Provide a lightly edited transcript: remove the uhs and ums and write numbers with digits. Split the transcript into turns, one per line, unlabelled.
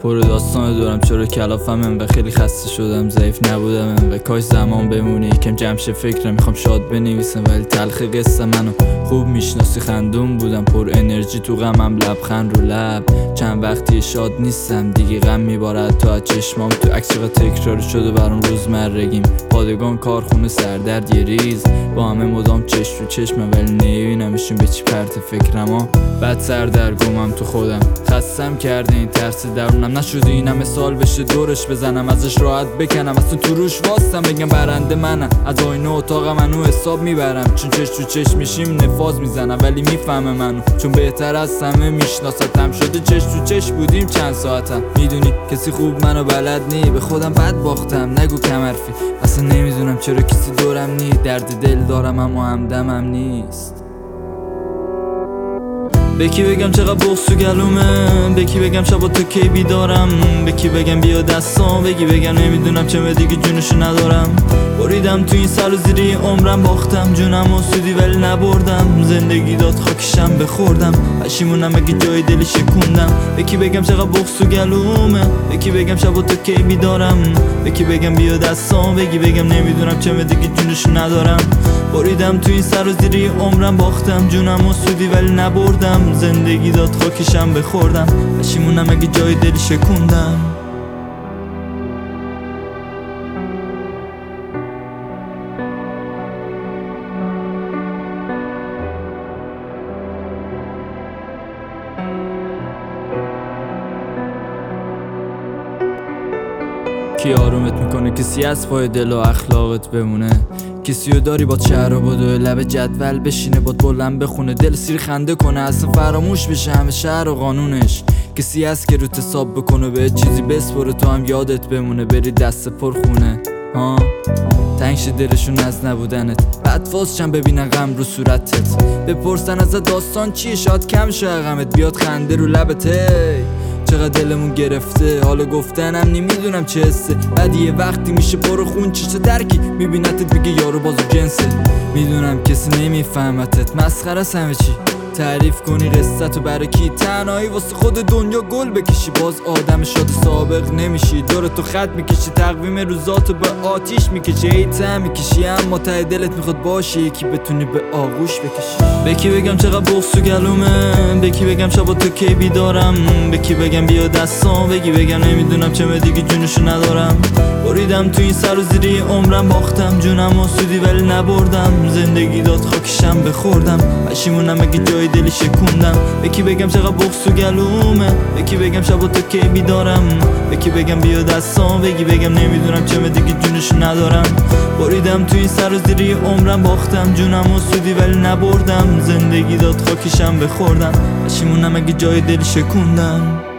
پر داستان دارم چرا کلافم انقدر خیلی خسته شدم ضعیف نبودم انقدر کاش زمان بمونه یکم جمع شه فکرم میخوام شاد بنویسم ولی تلخ قصه منو خوب میشناسی خندون بودم پر انرژی تو غمم لبخند رو لب چند وقتی شاد نیستم دیگه غم میبارد تو از چشمام تو عکس چقدر تکرار شده برام روزمرگیم پادگان کارخونه سردرد یه ریز با همه مدام چشم تو چشمم ولی نمیبینمشون به چی پرت فکرم بعد سردرگمم تو خودم خستم کرده این ترس درونم نشده این همه سال بشه دورش بزنم ازش راحت بکنم اصلا تو روش واستم بگم برنده منم از آینه اتاق منو حساب میبرم چون چش تو چش میشیم نفاذ میزنم ولی میفهمه منو چون بهتر از همه میشناستم شده چش تو چش بودیم چند ساعتم میدونی کسی خوب منو بلد نی به خودم بد باختم نگو کم حرفی اصلا نمیدونم چرا کسی دورم نی درد دل دارم اما همدمم نیست به کی بگم چقدر بغض تو گلومه به کی بگم شبا تو کی بیدارم به کی بگم بیا دستام بگی بگم نمیدونم چه دیگه جونشو ندارم بریدم تو این سر و زیری عمرم باختم جونم و سودی ولی نبردم زندگی داد خاکشم بخوردم پشیمونم اگه جای دلی شکوندم به کی بگم چقدر بغض تو گلومه به کی بگم شبا تو کی بیدارم به کی بگم بیا دستام بگی بگم نمیدونم چه دیگه جونشو ندارم بریدم تو این سر و زیری عمرم باختم جونم و سودی ولی نبردم زندگی داد خاکشم بخوردم پشیمونم اگه جای دلی شکوندم کی آرومت میکنه کسی از پای دل و اخلاقت بمونه کسیو داری با شهر و با دو لب جدول بشینه باد بلند بخونه دل سیر خنده کنه اصلا فراموش بشه همه شهر و قانونش کسی هست که روت حساب بکنه به چیزی بسپره تو هم یادت بمونه بری دست پر خونه تنگ شه دلشون از نبودنت بعد فازشم ببینن غم رو صورتت بپرسن از داستان چیه شاید کم شه غمت بیاد خنده رو لبت چقدر دلمون گرفته حالا گفتنم نمیدونم چه حسه بعد یه وقتی میشه پر خون چه درکی میبینتت میگه یارو بازو جنسه میدونم کسی نمیفهمتت مسخره است همه چی تعریف کنی قصتو برای کی تنهایی واسه خود دنیا گل بکشی باز آدم شاد سابق نمیشی دور تو خط میکشی تقویم روزاتو به آتیش میکشی ایتم میکشی اما ته دلت میخواد باشه یکی بتونی به آغوش بکشی به کی بگم چقدر بغض تو گلومه به کی بگم شبا تو کی بیدارم به کی بگم بیا دستام بگی بگم نمیدونم چه دیگه جونشو ندارم بریدم تو این سر و زیری عمرم باختم جونم و سودی ولی نبردم زندگی داد خاکشم بخوردم پشیمونم اگه جای دلی شکوندم به کی بگم چقدر بغض تو گلومه به کی بگم شبا تو کی بیدارم به کی بگم بیا دستام بگی بگم نمیدونم چه دیگه جونشو ندارم بریدم تو این سر و زیری عمرم باختم جونم و سودی ولی نبردم زندگی داد خاکشم بخوردم پشیمونم اگه جای دلی شکوندم